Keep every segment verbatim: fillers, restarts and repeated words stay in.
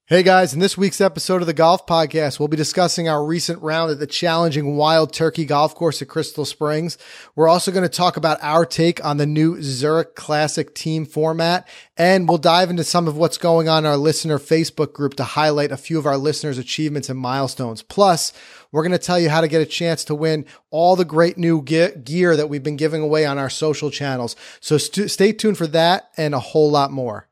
Hey guys, in this week's episode of the Golf Podcast, we'll be discussing our recent round at the challenging Wild Turkey Golf Course at Crystal Springs. We're also going to talk about our take on the new Zurich Classic team format, and we'll dive into some of what's going on in our listener Facebook group to highlight a few of our listeners' achievements and milestones. Plus, we're going to tell you how to get a chance to win all the great new ge- gear that we've been giving away on our social channels. So st- stay tuned for that and a whole lot more.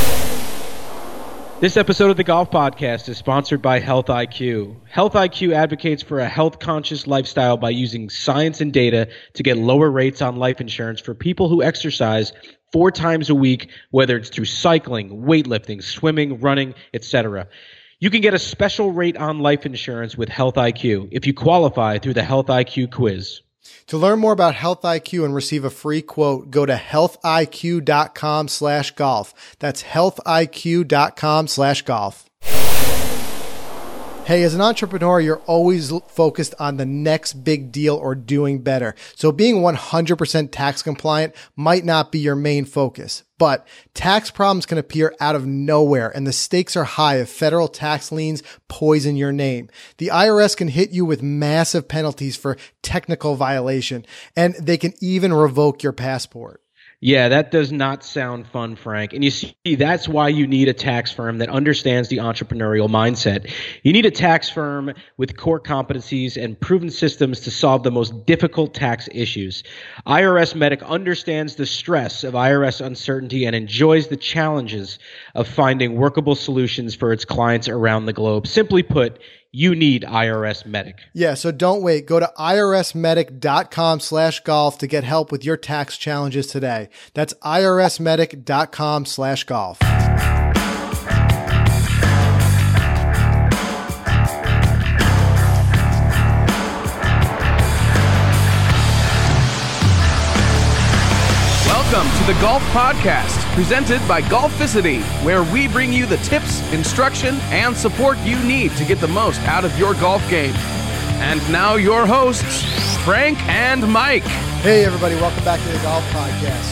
This episode of the Golf Podcast is sponsored by Health I Q. Health I Q advocates for a health-conscious lifestyle by using science and data to get lower rates on life insurance for people who exercise four times a week, whether it's through cycling, weightlifting, swimming, running, et cetera. You can get a special rate on life insurance with Health I Q if you qualify through the Health I Q quiz. To learn more about Health I Q and receive a free quote, go to healthiq.com slash golf. That's healthiq.com slash golf. Hey, as an entrepreneur, you're always focused on the next big deal or doing better. So being one hundred percent tax compliant might not be your main focus, but tax problems can appear out of nowhere and the stakes are high if federal tax liens poison your name. The I R S can hit you with massive penalties for technical violation, and they can even revoke your passport. Yeah, that does not sound fun, Frank. And you see, that's why you need a tax firm that understands the entrepreneurial mindset. You need a tax firm with core competencies and proven systems to solve the most difficult tax issues. I R S Medic understands the stress of I R S uncertainty and enjoys the challenges of finding workable solutions for its clients around the globe. Simply put, you need I R S Medic. Yeah, so don't wait. Go to irsmedic.com slash golf to get help with your tax challenges today. That's irsmedic.com slash golf. Welcome to the Golf Podcast, presented by Golficity, where we bring you the tips, instruction, and support you need to get the most out of your golf game. And now your hosts, Frank and Mike. Hey everybody, welcome back to the Golf Podcast.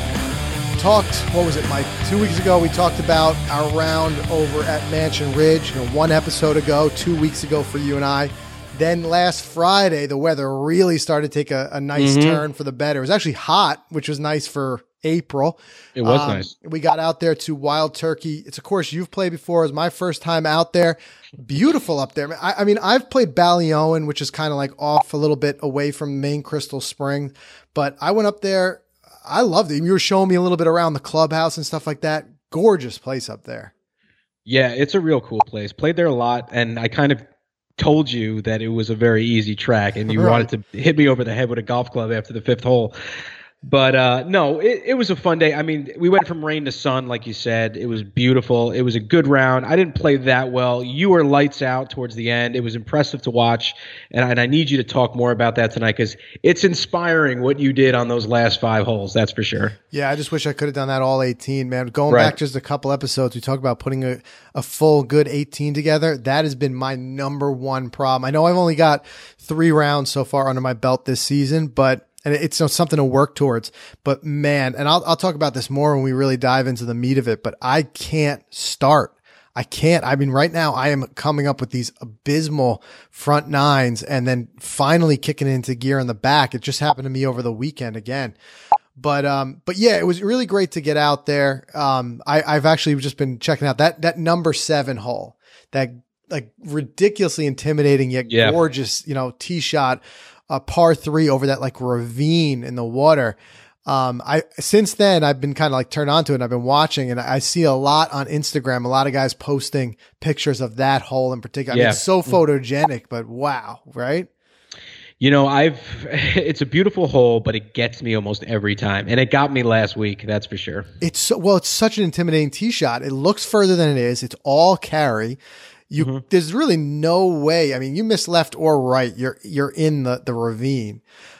So, talked, what was it, Mike? Two weeks ago, we talked about our round over at Mansion Ridge. You know, one episode ago, two weeks ago for you and I. Then last Friday, the weather really started to take a, a nice mm-hmm. turn for the better. It was actually hot, which was nice for April. It was um, nice. We got out there to Wild Turkey. It's a course you've played before. It was my first time out there. Beautiful up there. I, I mean, I've played Ballyowen, which is kind of like off a little bit away from main Crystal Springs, but I went up there. I loved it. You were showing me a little bit around the clubhouse and stuff like that. Gorgeous place up there. Yeah, it's a real cool place. Played there a lot, and I kind of told you that it was a very easy track and you right. wanted to hit me over the head with a golf club after the fifth hole. But uh, no, it, it was a fun day. I mean, we went from rain to sun, like you said. It was beautiful. It was a good round. I didn't play that well. You were lights out towards the end. It was impressive to watch, and I, and I need you to talk more about that tonight because it's inspiring what you did on those last five holes, that's for sure. Yeah, I just wish I could have done that all eighteen, man. Going right. back just a couple episodes, we talked about putting a, a full good eighteen together. That has been my number one problem. I know I've only got three rounds so far under my belt this season, but and it's you know, something to work towards. But man, and I'll I'll talk about this more when we really dive into the meat of it, but I can't start. I can't. I mean, right now I am coming up with these abysmal front nines and then finally kicking into gear in the back. It just happened to me over the weekend again. But, um, but yeah, it was really great to get out there. Um, I, I've actually just been checking out that, that number seven hole, that like ridiculously intimidating yet yeah. gorgeous, you know, tee shot, a par three over that like ravine in the water. Um, I, since then I've been kind of like turned on to it and I've been watching and I see a lot on Instagram, a lot of guys posting pictures of that hole in particular. I yeah. mean, it's so photogenic, but wow. Right. You know, I've, it's a beautiful hole, but it gets me almost every time. And it got me last week. That's for sure. It's so, well, it's such an intimidating tee shot. It looks further than it is. It's all carry. You, mm-hmm. there's really no way. I mean, you miss left or right. You're, you're in the, the ravine.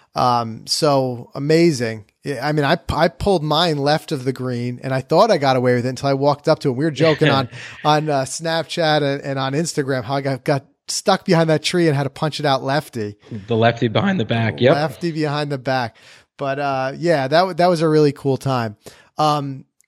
Um, so amazing. I mean, I, I pulled mine left of the green and I thought I got away with it until I walked up to it. We were joking on, on, uh, Snapchat and, and on Instagram how I got, got stuck behind that tree and had to punch it out lefty. The lefty behind the back. Yep. Lefty behind the back. But, uh, yeah, that, that was a really cool time. Um,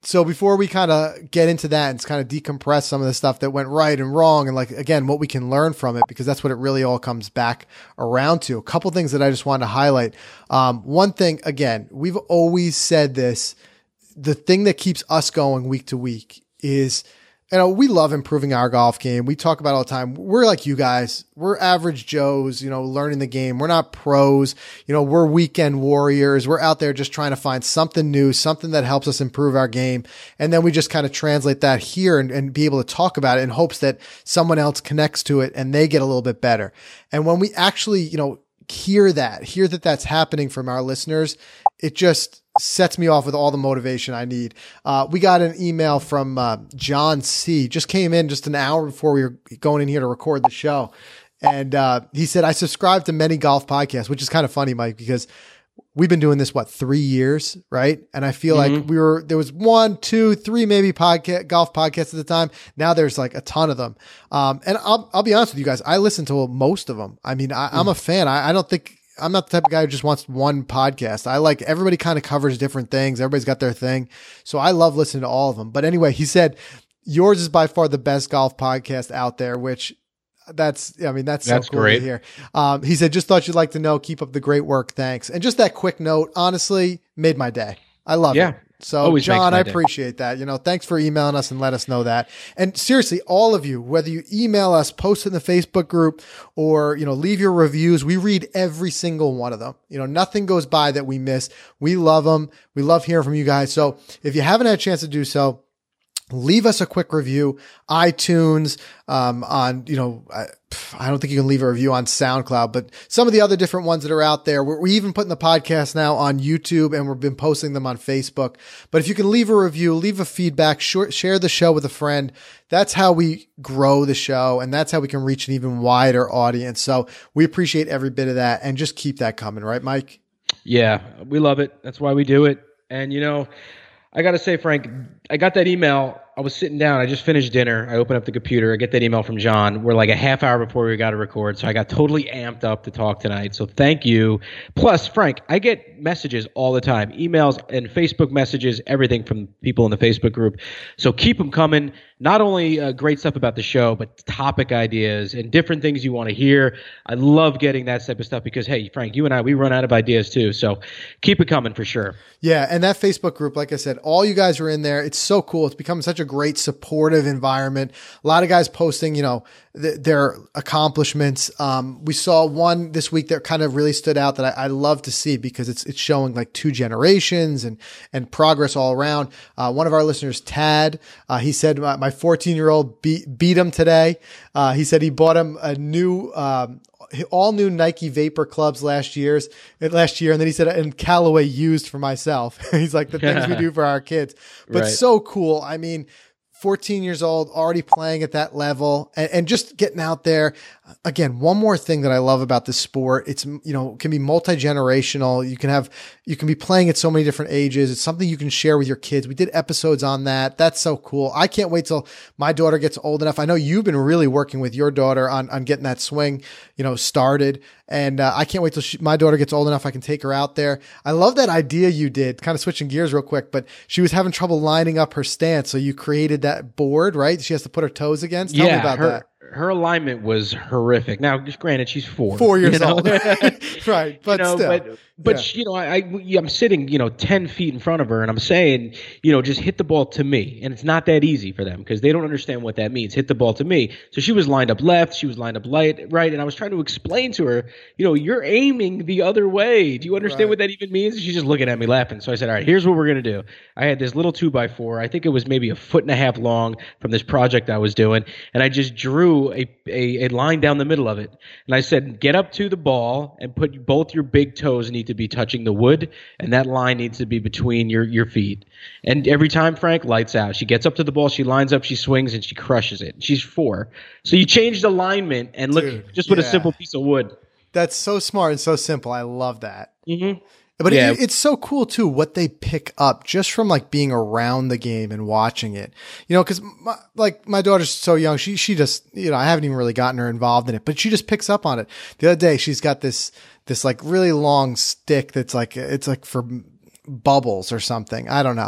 so before we kind of get into that and kind of decompress some of the stuff that went right and wrong, and like, again, what we can learn from it, because that's what it really all comes back around to. A couple things that I just wanted to highlight. Um, one thing, again, we've always said this, the thing that keeps us going week to week is, you know, we love improving our golf game. We talk about it all the time. We're like you guys. We're average Joes, you know, learning the game. We're not pros. You know, we're weekend warriors. We're out there just trying to find something new, something that helps us improve our game. And then we just kind of translate that here and, and be able to talk about it in hopes that someone else connects to it and they get a little bit better. And when we actually, you know, hear that, hear that that's happening from our listeners, it just sets me off with all the motivation I need. Uh, we got an email from uh, John C. Just came in just an hour before we were going in here to record the show. And uh, he said, I subscribe to many golf podcasts, which is kind of funny, Mike, because we've been doing this, what, three years, right? And I feel mm-hmm. like we were, there was one, two, three, maybe podcast, golf podcasts at the time. Now there's like a ton of them. Um, and I'll, I'll be honest with you guys. I listen to most of them. I mean, I, mm-hmm. I'm a fan. I, I don't think, I'm not the type of guy who just wants one podcast. I like everybody kind of covers different things. Everybody's got their thing. So I love listening to all of them. But anyway, he said, yours is by far the best golf podcast out there, which that's, I mean, that's, that's so cool great. to hear. Um, he said, just thought you'd like to know, keep up the great work. Thanks. And just that quick note, honestly, made my day. I love yeah. it. So Always John, I day. appreciate that. You know, thanks for emailing us and let us know that. And seriously, all of you, whether you email us, post in the Facebook group, or, you know, leave your reviews, we read every single one of them. You know, nothing goes by that we miss. We love them. We love hearing from you guys. So if you haven't had a chance to do so, leave us a quick review, iTunes, um, on, you know, I, I don't think you can leave a review on SoundCloud, but some of the other different ones that are out there. We're, we even putting the podcast now on YouTube, and we've been posting them on Facebook. But if you can leave a review, leave a feedback, short, share the show with a friend. That's how we grow the show, and that's how we can reach an even wider audience. So we appreciate every bit of that, and just keep that coming. Right, Mike? Yeah, we love it. That's why we do it. And, you know, I got to say, Frank, I got that email. I was sitting down. I just finished dinner. I open up the computer. I get that email from John. We're like a half hour before we got to record. So I got totally amped up to talk tonight. So thank you. Plus, Frank, I get messages all the time, emails and Facebook messages, everything from people in the Facebook group. So keep them coming. Not only uh, great stuff about the show, but topic ideas and different things you want to hear. I love getting that type of stuff because, hey, Frank, you and I, we run out of ideas too. So keep it coming for sure. Yeah. And that Facebook group, like I said, all you guys are in there. It's so cool. It's become such a great supportive environment. A lot of guys posting, you know, th- their accomplishments. Um, we saw one this week that kind of really stood out that I, I love to see because it's, it's showing like two generations and, and progress all around. Uh, one of our listeners, Tad, uh, he said, my, my fourteen year old beat, beat him today. Uh, he said he bought him a new, um, all new Nike Vapor clubs last year's last year. And then he said, and Callaway used for myself. He's like the things we do for our kids, but right. So cool. I mean, fourteen years old, already playing at that level and, and just getting out there. Again, one more thing that I love about this sport, it's, you know, it can be multi-generational. You can have, you can be playing at so many different ages. It's something you can share with your kids. We did episodes on that. That's so cool. I can't wait till my daughter gets old enough. I know you've been really working with your daughter on, on getting that swing, you know, started. And uh, I can't wait till she, my daughter gets old enough. I can take her out there. I love that idea you did, kind of switching gears real quick, but she was having trouble lining up her stance. So you created that board, right? She has to put her toes against. Tell yeah, me about her, that. Her alignment was horrific. Now, granted, she's four. Four years you know? old. Right. But you know, still. But, but yeah. you know, I, I, I'm sitting, you know, ten feet in front of her and I'm saying, you know, just hit the ball to me. And it's not that easy for them because they don't understand what that means. Hit the ball to me. So she was lined up left. She was lined up light, right. And I was trying to explain to her, you know, you're aiming the other way. Do you understand right. what that even means? And she's just looking at me laughing. So I said, all right, here's what we're going to do. I had this little two by four. I think it was maybe a foot and a half long from this project I was doing. And I just drew a, a, a line down the middle of it. And I said, get up to the ball and put both your big toes need to be touching the wood. And that line needs to be between your, your feet. And every time, Frank, lights out. She gets up to the ball, she lines up, she swings, and she crushes it. She's four. So you changed alignment and look, Dude, just with yeah. a simple piece of wood. That's so smart and so simple. I love that. Mm-hmm. But yeah. it, it's so cool too, what they pick up just from like being around the game and watching it, you know, cause my, like my daughter's so young. She, she just, you know, I haven't even really gotten her involved in it, but she just picks up on it. The other day, she's got this, this like really long stick that's like, it's like for bubbles or something. I don't know.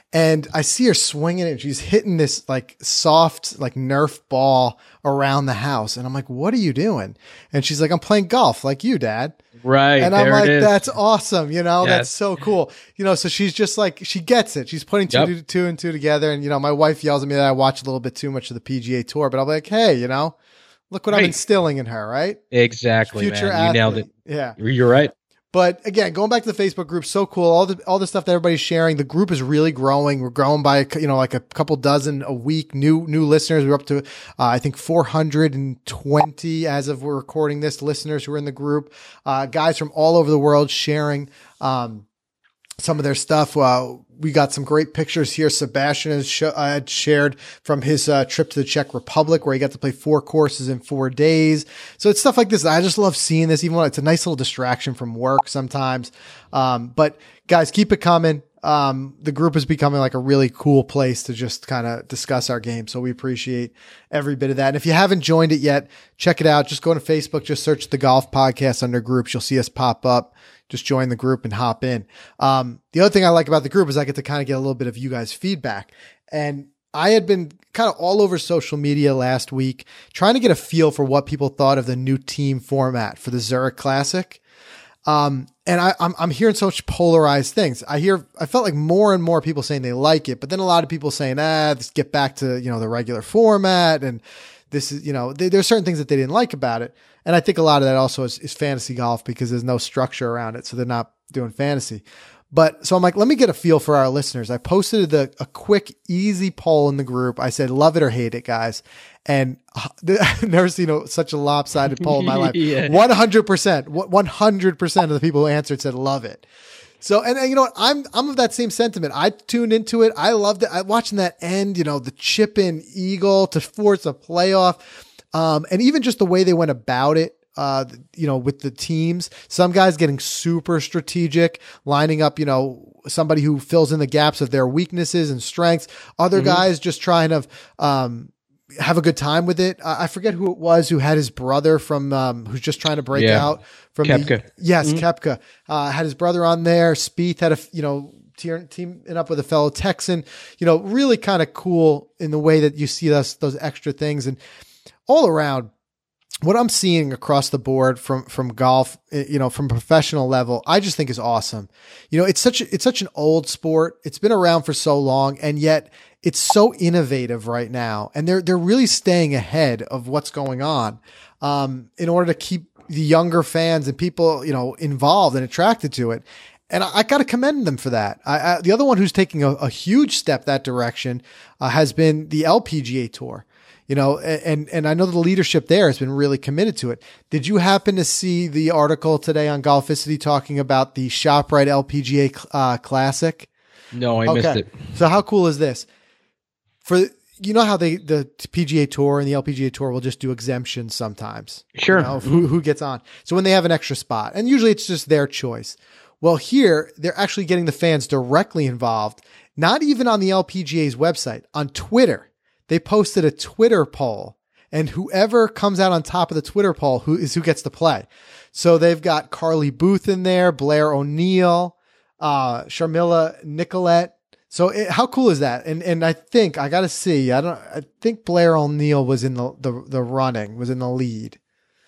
And I see her swinging it. And she's hitting this like soft, like Nerf ball around the house. And I'm like, what are you doing? And she's like, I'm playing golf like you, Dad. Right. And I'm there like, it is. that's awesome. You know, Yes. that's so cool. You know, so she's just like, she gets it. She's putting two, Yep. two, two and two together. And, you know, my wife yells at me that I watch a little bit too much of the P G A Tour, but I'm like, hey, you know, look what I'm Right. instilling in her, right? Exactly, Future man. You nailed athlete. it. Yeah. You're right. But again, going back to the Facebook group, so cool. All the all the stuff that everybody's sharing. The group is really growing. We're growing by you know like a couple dozen a week. New new listeners. We're up to uh, I think four hundred twenty as of we're recording this. Listeners who are in the group, uh, guys from all over the world sharing um, some of their stuff. Uh, we got some great pictures here. Sebastian has sh- uh, had shared from his uh, trip to the Czech Republic where he got to play four courses in four days. So it's stuff like this. I just love seeing this, even though it's a nice little distraction from work sometimes. Um, but guys, keep it coming. Um, the group is becoming like a really cool place to just kind of discuss our game. So we appreciate every bit of that. And if you haven't joined it yet, check it out. Just go to Facebook, just search the Golf Podcast under groups. You'll see us pop up. Just join the group and hop in. Um, the other thing I like about the group is I get to kind of get a little bit of you guys' feedback. And I had been kind of all over social media last week trying to get a feel for what people thought of the new team format for the Zurich Classic. Um, and I, I'm, I'm hearing so much polarized things. I hear, I felt like more and more people saying they like it, but then a lot of people saying, ah, let's get back to, you know, the regular format. And this is, you know, there, there are certain things that they didn't like about it. And I think a lot of that also is, is fantasy golf because there's no structure around it. So they're not doing fantasy. But so I'm like, let me get a feel for our listeners. I posted the, a quick, easy poll in the group. I said, love it or hate it, guys. And uh, I've never seen a, such a lopsided poll in my life. Yeah. one hundred percent, one hundred percent of the people who answered said, love it. So, and, and you know what? I'm, I'm of that same sentiment. I tuned into it. I loved it. I watching that end, you know, the chip in eagle to force a playoff. Um, and even just the way they went about it. Uh, you know, with the teams, some guys getting super strategic, lining up, you know, somebody who fills in the gaps of their weaknesses and strengths. Other mm-hmm. guys just trying to, um, have a good time with it. Uh, I forget who it was who had his brother from, um, who's just trying to break yeah. out from Koepka. the, yes, mm-hmm. Koepka, uh, had his brother on there. Spieth had a, you know, teaming up with a fellow Texan, you know, really kind of cool in the way that you see us, those extra things. And all around, what I'm seeing across the board from, from golf, you know, from professional level, I just think is awesome. You know, it's such, a, it's such an old sport. It's been around for so long, and yet it's so innovative right now. And they're, they're really staying ahead of what's going on, um, in order to keep the younger fans and people, you know, involved and attracted to it. And I, I got to commend them for that. I, I, the other one who's taking a, a huge step that direction, uh, has been the L P G A Tour. You know, and, and I know the leadership there has been really committed to it. Did you happen to see the article today on Golficity talking about the ShopRite L P G A uh, Classic? No, I okay. missed it. So how cool is this? For, you know how they, the P G A Tour and the L P G A Tour will just do exemptions sometimes. Sure. You know, who, who gets on. So when they have an extra spot, and usually it's just their choice. Well, here they're actually getting the fans directly involved, not even on the L P G A's website, on Twitter. They posted a Twitter poll, and whoever comes out on top of the Twitter poll who is who gets to play. So they've got Carly Booth in there, Blair O'Neill, uh, Sharmila Nicolette. So it, how cool is that? And and I think I got to see. I don't. I think Blair O'Neill was in the, the the running, was in the lead.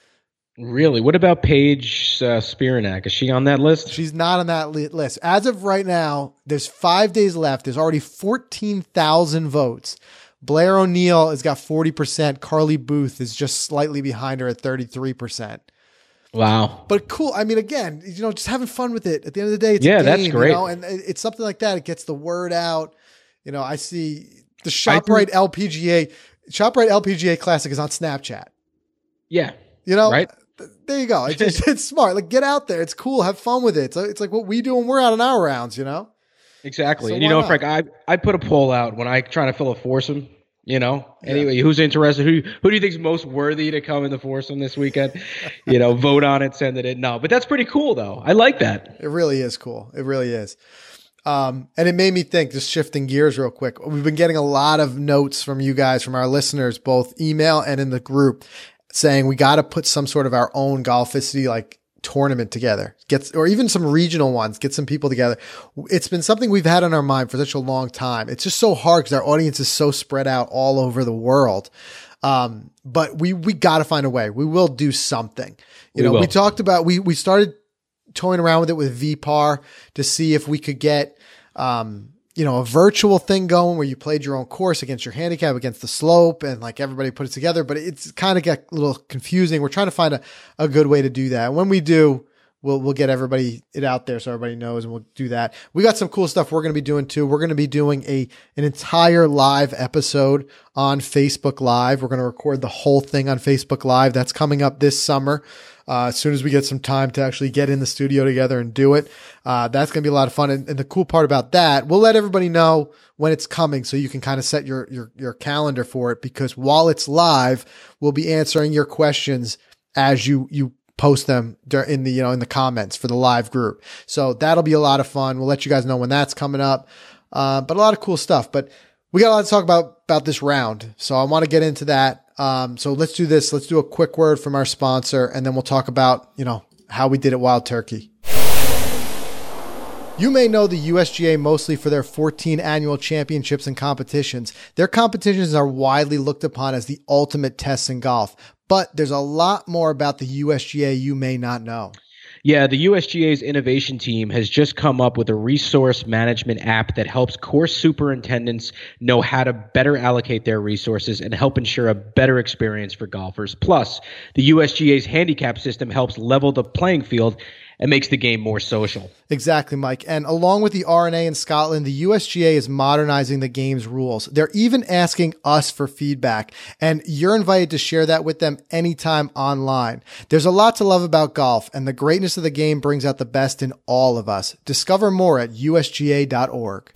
Really? What about Paige uh, Spiranak? Is she on that list? She's not on that li- list as of right now. There's five days left. There's already fourteen thousand votes. Blair O'Neill has got forty percent. Carly Booth is just slightly behind her at thirty-three percent. Wow. But cool. I mean, again, you know, just having fun with it. At the end of the day, it's yeah, a game, that's great. You know? And it's something like that. It gets the word out. You know, I see the ShopRite L P G A, ShopRite L P G A Classic is on Snapchat. Yeah. You know, right. There you go. It's just, it's smart. Like, get out there. It's cool. Have fun with it. So it's like what we do when we're out on our rounds, you know? Exactly. So and you know, not? Frank, I, I put a poll out when I try to fill a foursome, you know, anyway, yeah. Who's interested? Who, who do you think is most worthy to come in the foursome this weekend? You know, vote on it, send it in. No, but that's pretty cool though. I like that. It really is cool. It really is. Um, and it made me think, just shifting gears real quick. We've been getting a lot of notes from you guys, from our listeners, both email and in the group, saying we got to put some sort of our own Golficity like tournament together, get, or even some regional ones, get some people together. It's been something we've had on our mind for such a long time. It's just so hard because our audience is so spread out all over the world. Um, but we, we got to find a way. We will do something. You we know, will. we talked about, we, we started toying around with it with V P A R to see if we could get, um, you know, a virtual thing going where you played your own course against your handicap, against the slope, and like everybody put it together, but it's kind of got a little confusing. We're trying to find a, a good way to do that. And when we do, we'll, we'll get everybody it out there so everybody knows, and we'll do that. We got some cool stuff we're going to be doing too. We're going to be doing a, an entire live episode on Facebook Live. We're going to record the whole thing on Facebook Live. That's coming up this summer. Uh, as soon as we get some time to actually get in the studio together and do it, uh, that's going to be a lot of fun. And, and the cool part about that, we'll let everybody know when it's coming so you can kind of set your, your, your calendar for it, because while it's live, we'll be answering your questions as you, you post them in the, you know, in the comments for the live group. So that'll be a lot of fun. We'll let you guys know when that's coming up. Uh, but a lot of cool stuff, but we got a lot to talk about, about this round. So I want to get into that. Um, so let's do this. Let's do a quick word from our sponsor, and then we'll talk about, you know, how we did at Wild Turkey. You may know the U S G A mostly for their fourteen annual championships and competitions. Their competitions are widely looked upon as the ultimate tests in golf, but there's a lot more about the U S G A you may not know. Yeah, the U S G A's innovation team has just come up with a resource management app that helps course superintendents know how to better allocate their resources and help ensure a better experience for golfers. Plus, the U S G A's handicap system helps level the playing field and makes the game more social. Exactly, Mike. And along with the R N A in Scotland, the U S G A is modernizing the game's rules. They're even asking us for feedback, and you're invited to share that with them anytime online. There's a lot to love about golf, and the greatness of the game brings out the best in all of us. Discover more at U S G A dot org.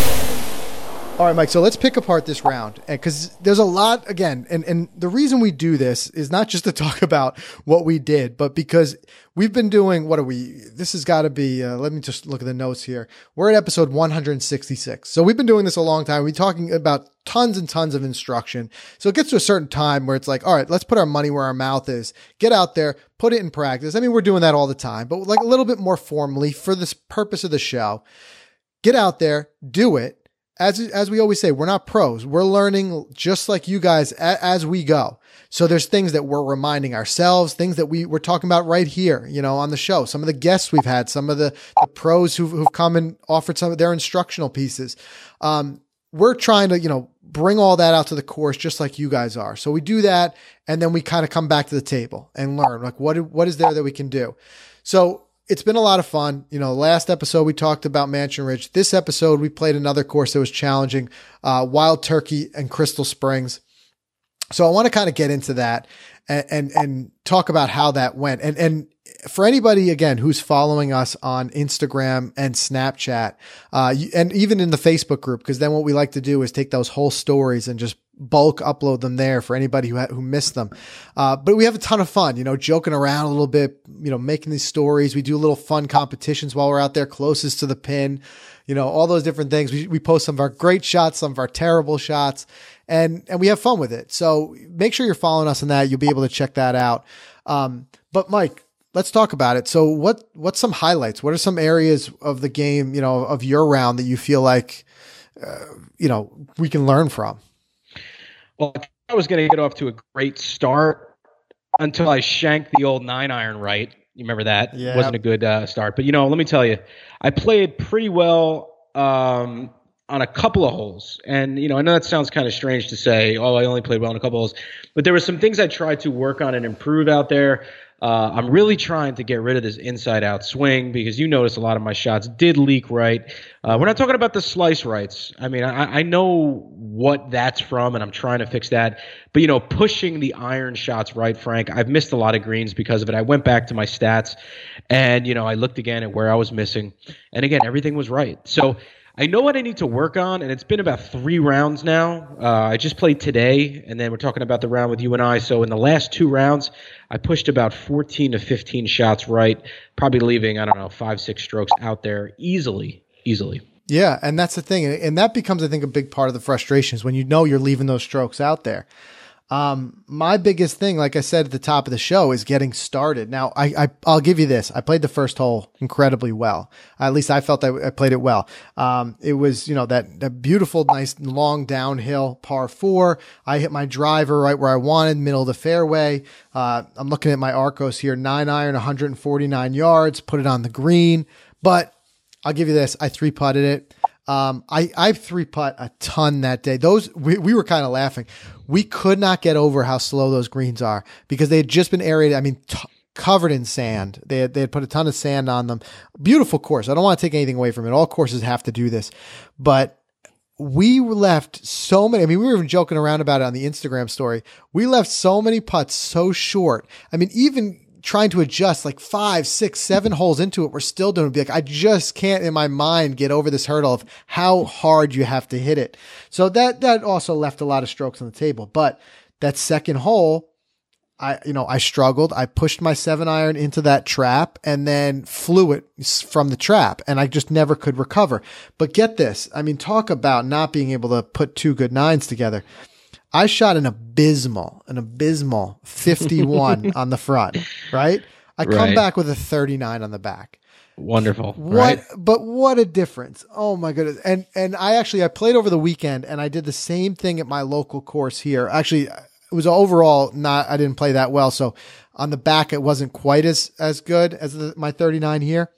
All right, Mike, so let's pick apart this round, because there's a lot, again, and, and the reason we do this is not just to talk about what we did, but because we've been doing, what are we, this has got to be, uh, let me just look at the notes here. We're at episode one hundred sixty-six. So we've been doing this a long time. We're talking about tons and tons of instruction. So it gets to a certain time where it's like, all right, let's put our money where our mouth is. Get out there, put it in practice. I mean, we're doing that all the time, but like a little bit more formally for this purpose of the show. Get out there, do it. As as we always say, we're not pros. We're learning just like you guys a, as we go. So there's things that we're reminding ourselves, things that we we're talking about right here, you know, on the show. Some of the guests we've had, some of the, the pros who've, who've come and offered some of their instructional pieces. Um, we're trying to, you know, bring all that out to the course just like you guys are. So we do that, and then we kind of come back to the table and learn, like, what what is there that we can do. So it's been a lot of fun. You know, last episode we talked about Mansion Ridge. This episode we played another course that was challenging, uh, Wild Turkey and Crystal Springs. So I want to kind of get into that and, and, and talk about how that went. And, and for anybody, again, who's following us on Instagram and Snapchat, uh, and even in the Facebook group, because then what we like to do is take those whole stories and just bulk upload them there for anybody who ha- who missed them. Uh, but we have a ton of fun, you know, joking around a little bit, you know, making these stories. We do little fun competitions while we're out there, closest to the pin, you know, all those different things. We, we post some of our great shots, some of our terrible shots, and, and we have fun with it. So make sure you're following us on that. You'll be able to check that out. Um, but Mike, let's talk about it. So what, what's some highlights? What are some areas of the game, you know, of your round that you feel like, uh, you know, we can learn from? Well, I was going to get off to a great start until I shanked the old nine iron right. You remember that? Yeah. It wasn't a good uh, start. But, you know, let me tell you, I played pretty well um, on a couple of holes. And, you know, I know that sounds kind of strange to say, oh, I only played well on a couple of holes. But there were some things I tried to work on and improve out there. Uh, I'm really trying to get rid of this inside-out swing because you notice a lot of my shots did leak right. Uh, we're not talking about the slice rights. I mean, I, I know what that's from, and I'm trying to fix that. But, you know, pushing the iron shots right, Frank, I've missed a lot of greens because of it. I went back to my stats, and, you know, I looked again at where I was missing. And, again, everything was right. So I know what I need to work on, and it's been about three rounds now. Uh, I just played today, and then we're talking about the round with you and I. So in the last two rounds, I pushed about fourteen to fifteen shots right, probably leaving, I don't know, five, six strokes out there easily, easily. Yeah, and that's the thing. And that becomes, I think, a big part of the frustration is when you know you're leaving those strokes out there. Um, my biggest thing, like I said at the top of the show, is getting started. Now, I, I I'll give you this. I played the first hole incredibly well. At least I felt I, I played it well. Um, it was, you know, that, that beautiful, nice, long downhill par four. I hit my driver right where I wanted, middle of the fairway. Uh, I'm looking at my Arccos here, nine iron, one hundred forty-nine yards, put it on the green. But I'll give you this. I three putted it. Um, I, I three putt a ton that day. Those, we, we were kind of laughing. We could not get over how slow those greens are because they had just been aerated. I mean, t- covered in sand. They had, they had put a ton of sand on them. Beautiful course. I don't want to take anything away from it. All courses have to do this, but we left so many. I mean, we were even joking around about it on the Instagram story. We left so many putts so short. I mean, even trying to adjust like five, six, seven holes into it, we're still doing it. Be like, I just can't in my mind get over this hurdle of how hard you have to hit it. So that, that also left a lot of strokes on the table. But that second hole, I, you know, I struggled. I pushed my seven iron into that trap and then flew it from the trap and I just never could recover. But get this. I mean, talk about not being able to put two good nines together. I shot an abysmal, an abysmal fifty-one on the front, right? I come Right. back with a thirty-nine on the back. Wonderful. What, Right? but what a difference. Oh my goodness. And, and I actually, I played over the weekend and I did the same thing at my local course here. Actually, it was overall not, I didn't play that well. So on the back, it wasn't quite as, as good as the, my thirty-nine here,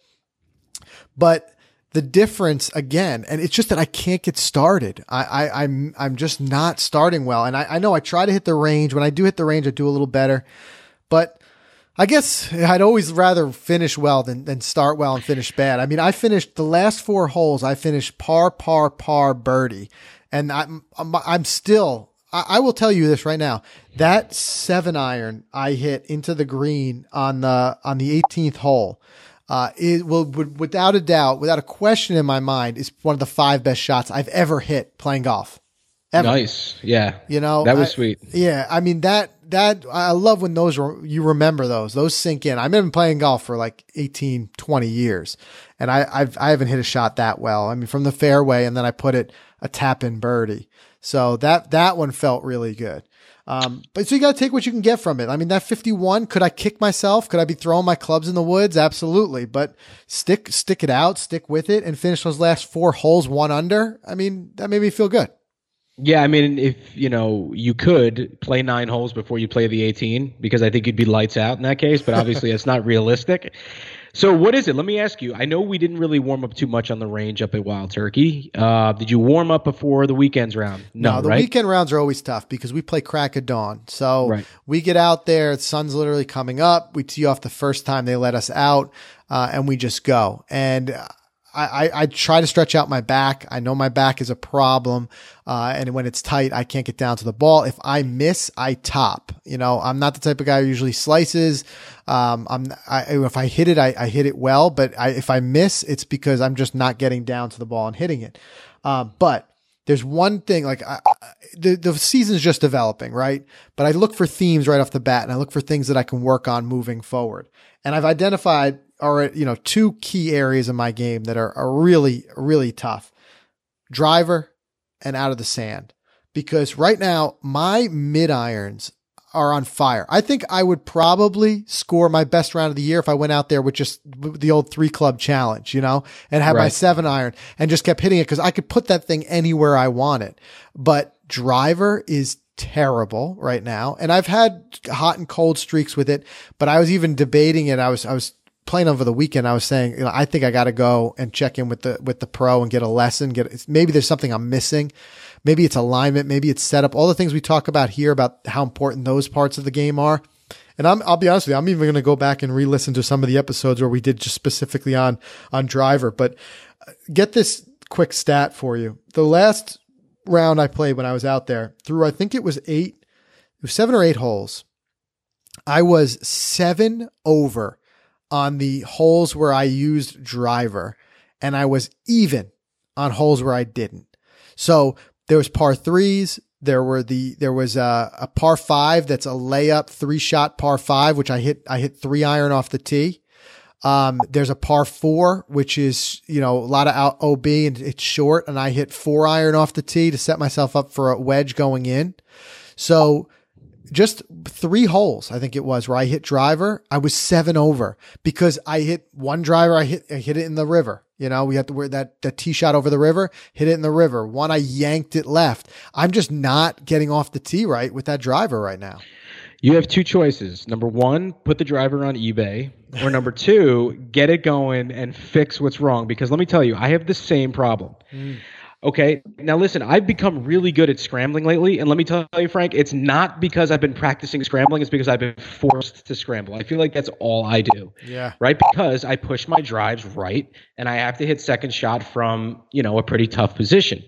but the difference again, and it's just that I can't get started. I, I, I'm, I'm just not starting well. And I, I know I try to hit the range. When I do hit the range, I do a little better, but I guess I'd always rather finish well than, than start well and finish bad. I mean, I finished the last four holes. I finished par, par, par, birdie. And I'm, I'm, I'm still, I, I will tell you this right now. That seven iron I hit into the green on the, on the eighteenth hole. Uh, it will, would, without a doubt, without a question in my mind, is one of the five best shots I've ever hit playing golf. Ever. Nice. Yeah. You know, that was I- sweet. Yeah. I mean, that, that, I love when those, re- you remember those, those sink in. I've been playing golf for like eighteen, twenty years and I, I've, I haven't hit a shot that well. I mean, from the fairway and then I put it a tap in birdie. So that, that one felt really good. Um, but so you got to take what you can get from it. I mean, that fifty-one, could I kick myself? Could I be throwing my clubs in the woods? Absolutely. But stick, stick it out, stick with it and finish those last four holes one under. I mean, that made me feel good. Yeah, I mean, if you know, you could play nine holes before you play the eighteen, because I think you'd be lights out in that case. But obviously, it's not realistic. So, what is it? Let me ask you. I know we didn't really warm up too much on the range up at Wild Turkey. Uh, did you warm up before the weekend's round? No, No, the right? weekend rounds are always tough because we play crack of dawn. So Right. we get out there, the sun's literally coming up. We tee off the first time they let us out, uh, and we just go. And I, I, I try to stretch out my back. I know my back is a problem. Uh, and when it's tight, I can't get down to the ball. If I miss, I top. You know, I'm not the type of guy who usually slices. Um, I'm, I, if I hit it, I, I hit it well, but I, if I miss, it's because I'm just not getting down to the ball and hitting it. Uh, but there's one thing, like I, the, the season's just developing, right? But I look for themes right off the bat and I look for things that I can work on moving forward. And I've identified, are, you know, two key areas of my game that are, are really, really tough. Driver and out of the sand. Because right now, my mid irons are on fire. I think I would probably score my best round of the year if I went out there with just the old three club challenge, you know, and had my Right. seven iron and just kept hitting it because I could put that thing anywhere I wanted. But driver is terrible right now. And I've had hot and cold streaks with it, but I was even debating it. I was, I was playing over the weekend. I was saying, you know, I think I got to go and check in with the, with the pro and get a lesson, get, maybe there's something I'm missing. Maybe it's alignment. Maybe it's setup. All the things we talk about here about how important those parts of the game are. And I'm, I'll be honest with you, I'm even going to go back and re-listen to some of the episodes where we did just specifically on, on driver, but get this quick stat for you. The last round I played when I was out there through, I think it was eight, it was seven or eight holes. I was seven over on the holes where I used driver and I was even on holes where I didn't. So there was par threes. There were the, there was a, a par five. That's a layup three shot par five, which I hit, I hit three iron off the tee. Um, there's a par four, which is, you know, a lot of out O B and it's short. And I hit four iron off the tee to set myself up for a wedge going in. So just three holes, I think it was, where I hit driver, I was seven over because I hit one driver, I hit, I hit it in the river. You know, we had to wear that, that tee shot over the river, hit it in the river. One, I yanked it left. I'm just not getting off the tee right with that driver right now. You have two choices. Number one, put the driver on eBay. Or number two, get it going and fix what's wrong. Because let me tell you, I have the same problem. Mm. Okay, now listen, I've become really good at scrambling lately. And let me tell you, Frank, it's not because I've been practicing scrambling. It's because I've been forced to scramble. I feel like that's all I do. Yeah. Right? Because I push my drives right. And I have to hit second shot from, you know, a pretty tough position.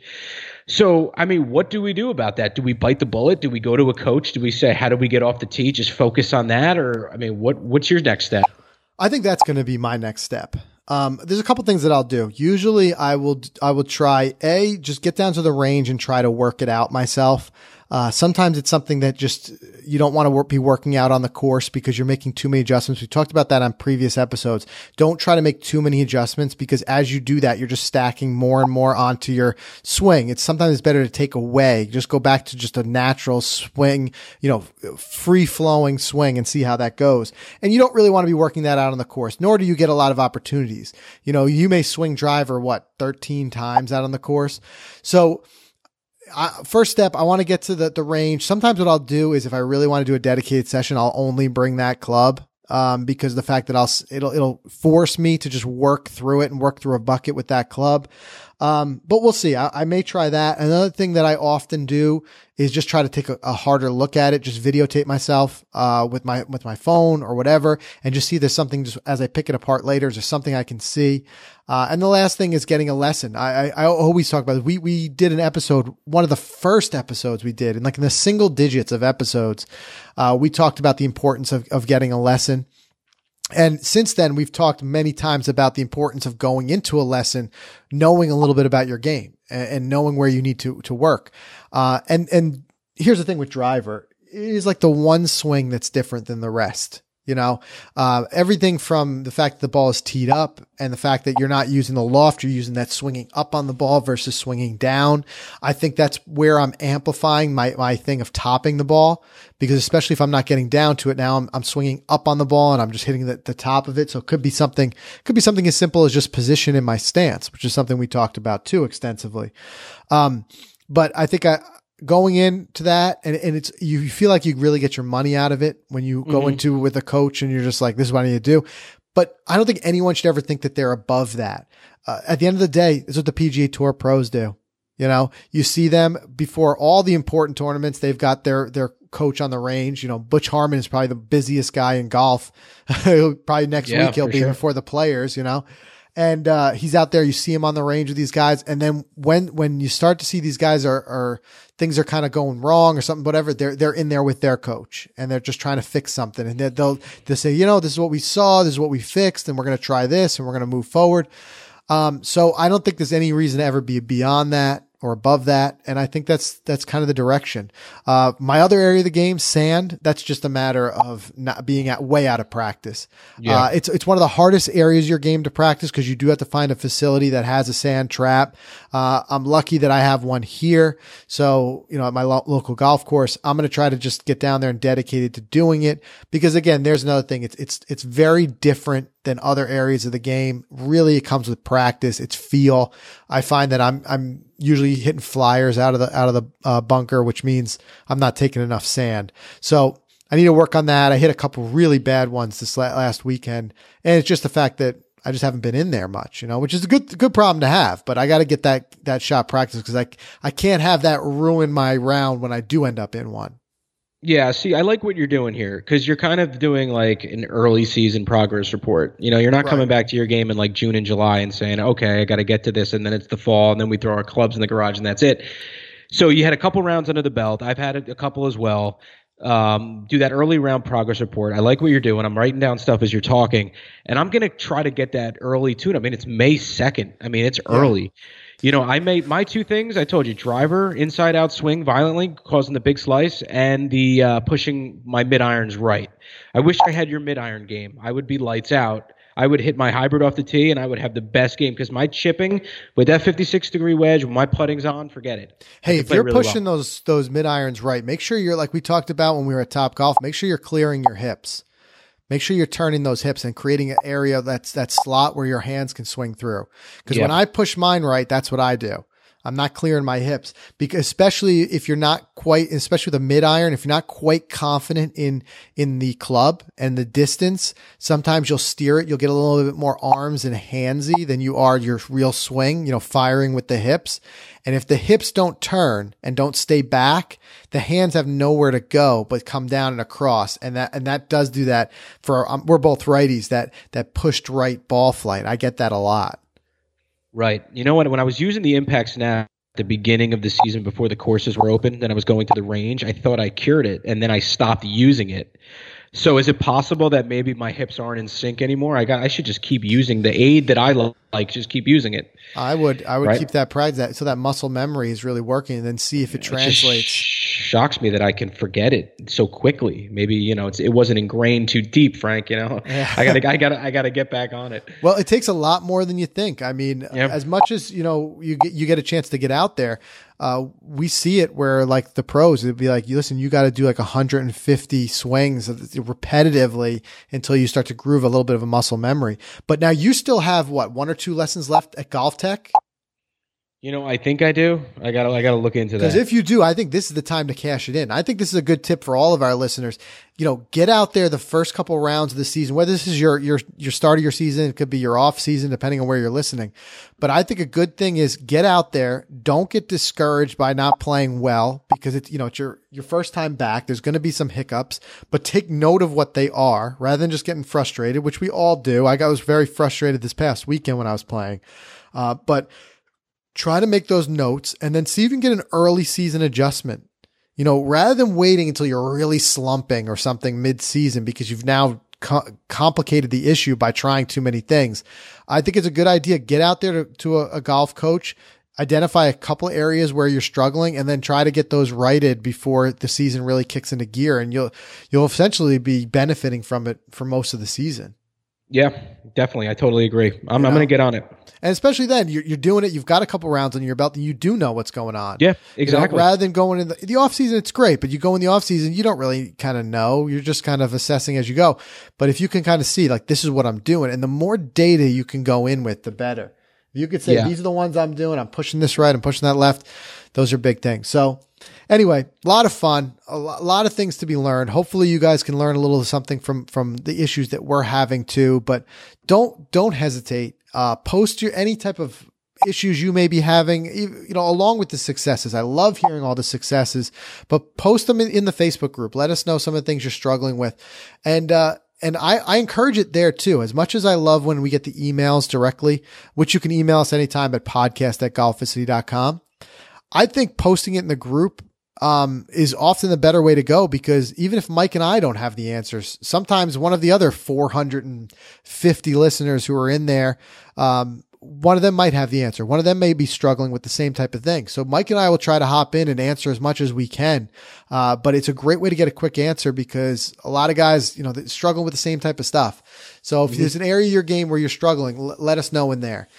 So, I mean, what do we do about that? Do we bite the bullet? Do we go to a coach? Do we say, how do we get off the tee? Just focus on that? Or, I mean, what what's your next step? I think that's going to be my next step. Um, there's a couple things that I'll do. Usually I will, I will try a, just get down to the range and try to work it out myself. Uh, sometimes it's something that just, you don't want to work, be working out on the course because you're making too many adjustments. We talked about that on previous episodes. Don't try to make too many adjustments because as you do that, you're just stacking more and more onto your swing. It's sometimes it's better to take away, just go back to just a natural swing, you know, free flowing swing and see how that goes. And you don't really want to be working that out on the course, nor do you get a lot of opportunities. You know, you may swing driver, what, thirteen times out on the course. So, I, first step, I want to get to the, the range. Sometimes what I'll do is if I really want to do a dedicated session, I'll only bring that club. Um, because the fact that I'll, it'll, it'll force me to just work through it and work through a bucket with that club. Um, but we'll see. I, I may try that. Another thing that I often do is just try to take a, a harder look at it, just videotape myself, uh, with my, with my phone or whatever, and just see there's something just as I pick it apart later, is there something I can see? Uh, and the last thing is getting a lesson. I, I, I always talk about it. We, we did an episode, one of the first episodes we did, and like in the single digits of episodes, uh, we talked about the importance of, of getting a lesson. And since then, we've talked many times about the importance of going into a lesson, knowing a little bit about your game and, and knowing where you need to, to work. Uh, and, and here's the thing with driver, it is like the one swing that's different than the rest. You know, uh, everything from the fact that the ball is teed up and the fact that you're not using the loft, you're using that swinging up on the ball versus swinging down. I think that's where I'm amplifying my, my thing of topping the ball, because especially if I'm not getting down to it now, I'm, I'm swinging up on the ball and I'm just hitting the, the top of it. So it could be something, could be something as simple as just position in my stance, which is something we talked about too extensively. Um, but I think I, going into that, and, and it's, you feel like you really get your money out of it when you go mm-hmm. into with a coach and you're just like, this is what I need to do. But I don't think anyone should ever think that they're above that. Uh, at the end of the day, this is what the P G A Tour pros do. You know, you see them before all the important tournaments. They've got their, their coach on the range. You know, Butch Harmon is probably the busiest guy in golf. Probably next yeah, week he'll be sure. before the players, you know. And, uh, he's out there, you see him on the range with these guys. And then when, when you start to see these guys are, are things are kind of going wrong or something, whatever, they're, they're in there with their coach and they're just trying to fix something. And they'll, they'll say, you know, this is what we saw. This is what we fixed. And we're going to try this and we're going to move forward. Um, so I don't think there's any reason to ever be beyond that or above that. And I think that's, that's kind of the direction. Uh, my other area of the game, sand, that's just a matter of not being at way out of practice. Yeah. Uh, it's, it's one of the hardest areas of your game to practice because you do have to find a facility that has a sand trap. Uh, I'm lucky that I have one here. So, you know, at my lo- local golf course, I'm going to try to just get down there and dedicated to doing it because again, there's another thing. It's, it's, it's very different than other areas of the game. Really, it comes with practice. It's feel. I find that I'm, I'm usually hitting flyers out of the, out of the uh, bunker, which means I'm not taking enough sand. So I need to work on that. I hit a couple really bad ones this la- last weekend. And it's just the fact that I just haven't been in there much, you know, which is a good, good problem to have, but I got to get that, that shot practice because I, I can't have that ruin my round when I do end up in one. Yeah, see, I like what you're doing here because you're kind of doing like an early season progress report. You know, you're not right. coming back to your game in like June and July and saying, okay, I got to get to this, and then it's the fall, and then we throw our clubs in the garage, and that's it. So you had a couple rounds under the belt. I've had a, a couple as well. Um, do that early round progress report. I like what you're doing. I'm writing down stuff as you're talking, and I'm going to try to get that early too. I mean, it's May second. I mean, it's early. Yeah. You know, I made my two things. I told you, driver, inside out swing violently, causing the big slice, and the uh, pushing my mid irons right. I wish I had your mid iron game. I would be lights out. I would hit my hybrid off the tee and I would have the best game because my chipping with that fifty-six degree wedge, when my putting's on, forget it. Hey, if you're really pushing well. those those mid irons right, make sure you're, like we talked about when we were at Top Golf, make sure you're clearing your hips. Make sure you're turning those hips and creating an area that's that slot where your hands can swing through. Because yeah. when I push mine right, that's what I do. I'm not clearing my hips, because especially if you're not quite, especially with a mid iron, if you're not quite confident in, in the club and the distance, sometimes you'll steer it. You'll get a little bit more arms and handsy than you are your real swing, you know, firing with the hips. And if the hips don't turn and don't stay back, the hands have nowhere to go but come down and across. And that, and that does do that for, um, we're both righties, that, that pushed right ball flight. I get that a lot. Right. You know what? When I was using the Impact Snap at the beginning of the season before the courses were open, then I was going to the range, I thought I cured it, and then I stopped using it. So is it possible that maybe my hips aren't in sync anymore? I got. I should just keep using the aid that I like. Just keep using it. I would. I would right? keep that pride that so that muscle memory is really working, and then see if it translates. It just shocks me that I can forget it so quickly. Maybe you know it's, it wasn't ingrained too deep, Frank. You know, yeah. I gotta. I gotta. I gotta get back on it. Well, it takes a lot more than you think. I mean, yep. as much as you know, you get you get a chance to get out there. Uh, we see it where like the pros, it'd be like, listen, you got to do like one hundred fifty swings repetitively until you start to groove a little bit of a muscle memory. But now you still have what, one or two lessons left at Golf Tech? You know, I think I do. I gotta, I gotta look into that. Because if you do, I think this is the time to cash it in. I think this is a good tip for all of our listeners. You know, get out there the first couple rounds of the season, whether this is your, your, your start of your season, it could be your off season, depending on where you're listening. But I think a good thing is get out there. Don't get discouraged by not playing well, because it's, you know, it's your, your first time back. There's going to be some hiccups, but take note of what they are rather than just getting frustrated, which we all do. I got, was very frustrated this past weekend when I was playing. Uh, but try to make those notes and then see if you can get an early season adjustment. You know, rather than waiting until you're really slumping or something mid-season because you've now co- complicated the issue by trying too many things. I think it's a good idea. Get out there to, to a, a golf coach, identify a couple areas where you're struggling, and then try to get those righted before the season really kicks into gear. And you'll, you'll essentially be benefiting from it for most of the season. Yeah, definitely. I totally agree. I'm, I'm going to get on it. And especially then, you're, you're doing it. You've got a couple rounds under your belt, and you do know what's going on. Yeah, exactly. You know, rather than going in the, the off season, it's great, but you go in the off season, you don't really kind of know. You're just kind of assessing as you go. But if you can kind of see, like, this is what I'm doing, and the more data you can go in with, the better. If you could say, yeah. these are the ones I'm doing. I'm pushing this right. I'm pushing that left. Those are big things. So anyway, a lot of fun, a lot of things to be learned. Hopefully you guys can learn a little something from, from the issues that we're having too, but don't, don't hesitate. Uh, post your, any type of issues you may be having, you know, along with the successes. I love hearing all the successes, but post them in, in the Facebook group. Let us know some of the things you're struggling with. And, uh, And I, I encourage it there too. As much as I love when we get the emails directly, which you can email us anytime at podcast at golficity dot com. I think posting it in the group um, is often the better way to go, because even if Mike and I don't have the answers, sometimes one of the other four hundred fifty listeners who are in there, um, one of them might have the answer. One of them may be struggling with the same type of thing. So Mike and I will try to hop in and answer as much as we can. Uh, but it's a great way to get a quick answer, because a lot of guys, you know, they struggle with the same type of stuff. So if mm-hmm. there's an area of your game where you're struggling, l- let us know in there.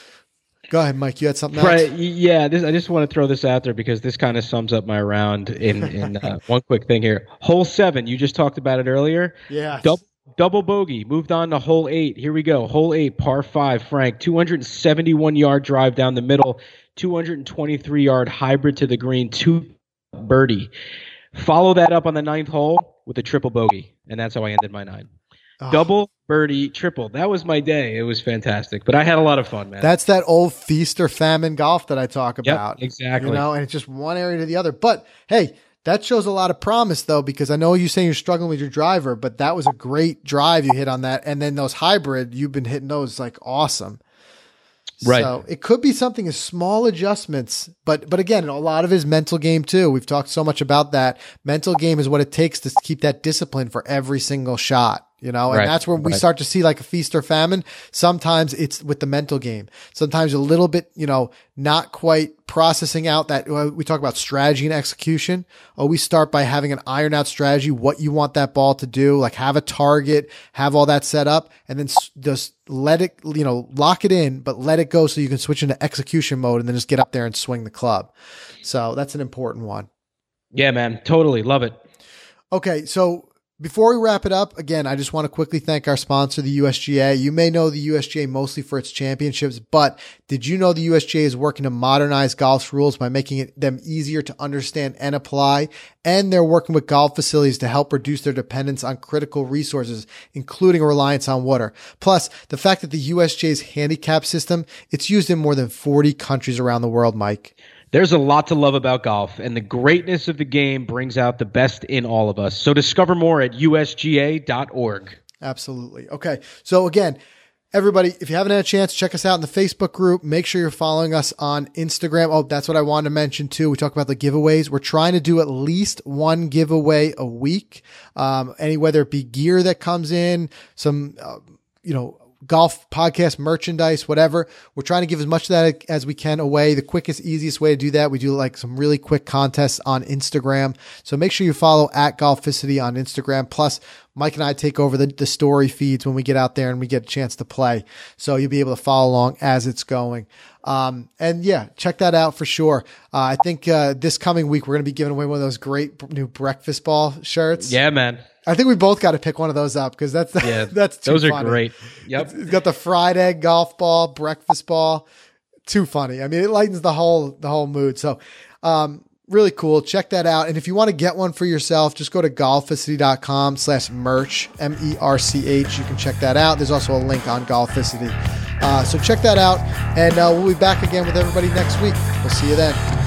Go ahead, Mike. You had something else? Right. Yeah. This, I just want to throw this out there because this kind of sums up my round in, in uh, one quick thing here. Hole seven. You just talked about it earlier. Yeah. Double, double bogey. Moved on to hole eight. Here we go. Hole eight, par five, Frank. two hundred seventy-one yard drive down the middle. two hundred twenty-three yard hybrid to the green. Two birdie. Follow that up on the ninth hole with a triple bogey. And that's how I ended my nine. Oh. Double, birdie, triple. That was my day. It was fantastic. But I had a lot of fun, man. That's that old feast or famine golf that I talk about. Yep, exactly. You know, and it's just one area to the other. But hey, that shows a lot of promise though, because I know you're saying you're struggling with your driver, but that was a great drive you hit on that. And then those hybrid, you've been hitting those like awesome. Right. So it could be something as small adjustments, but, but again, a lot of it is mental game too. We've talked so much about that. Mental game is what it takes to keep that discipline for every single shot. You know, and Right, that's when we right. start to see like a feast or famine. Sometimes it's with the mental game. Sometimes a little bit, you know, not quite processing out that well, we talk about strategy and execution. Oh, we start by having an iron out strategy, what you want that ball to do, like have a target, have all that set up, and then s- just let it, you know, lock it in, but let it go so you can switch into execution mode and then just get up there and swing the club. So that's an important one. Yeah, man. Totally. Love it. Okay, so before we wrap it up, again, I just want to quickly thank our sponsor, the U S G A. You may know the U S G A mostly for its championships, but did you know the U S G A is working to modernize golf's rules by making it, them easier to understand and apply? And they're working with golf facilities to help reduce their dependence on critical resources, including a reliance on water. Plus, the fact that the U S G A's handicap system, it's used in more than forty countries around the world, Mike. There's a lot to love about golf, and the greatness of the game brings out the best in all of us. So discover more at U S G A dot org. Absolutely. Okay. So again, everybody, if you haven't had a chance, check us out in the Facebook group. Make sure you're following us on Instagram. Oh, that's what I wanted to mention too. We talk about the giveaways. We're trying to do at least one giveaway a week. Um, any, whether it be gear that comes in, some, uh, you know, golf podcast merchandise, whatever. We're trying to give as much of that as we can away. The quickest, easiest way to do that, we do like some really quick contests on Instagram. So make sure you follow at Golficity on Instagram. Plus, Mike and I take over the, the story feeds when we get out there and we get a chance to play. So you'll be able to follow along as it's going. Um, and yeah, check that out for sure. Uh, I think, uh, this coming week, we're going to be giving away one of those great new breakfast ball shirts. Yeah, man. I think we both got to pick one of those up because that's, Yeah, that's too those are funny. great. Yep. It's got the fried egg golf ball, breakfast ball. Too funny. I mean, it lightens the whole, the whole mood. So, um, really cool. Check that out. And if you want to get one for yourself, just go to golficity.com slash merch, M E R C H. You can check that out. There's also a link on Golficity. Uh, so check that out. And uh, we'll be back again with everybody next week. We'll see you then.